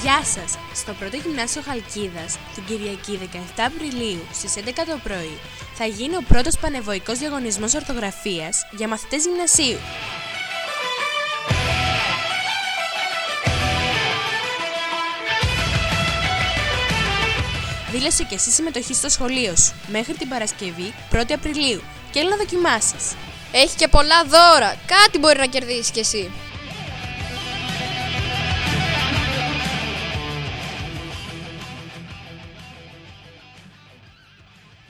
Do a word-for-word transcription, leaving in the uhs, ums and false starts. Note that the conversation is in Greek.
Γεια σας! Στο πρώτο γυμνάσιο Χαλκίδας, την Κυριακή δεκαεπτά Απριλίου στις έντεκα το πρωί, θα γίνει ο πρώτος πανευοϊκός διαγωνισμός ορθογραφίας για μαθητές γυμνασίου. Δήλωσε και εσύ συμμετοχή στο σχολείο σου μέχρι την Παρασκευή πρώτη Απριλίου και έλα να δοκιμάσεις. Έχει και πολλά δώρα, κάτι μπορεί να κερδίσεις κι εσύ.